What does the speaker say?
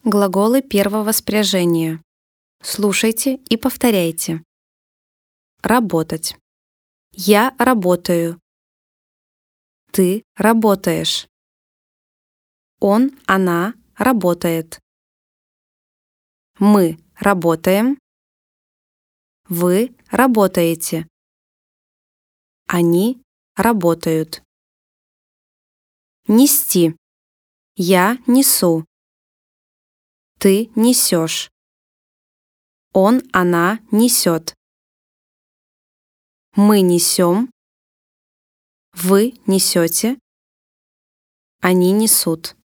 Глаголы первого спряжения. Слушайте и повторяйте. Работать. Я работаю. Ты работаешь. Он, она работает. Мы работаем. Вы работаете. Они работают. Нести. Я несу. Ты несешь. Он, она несет. Мы несем. Вы несете. Они несут.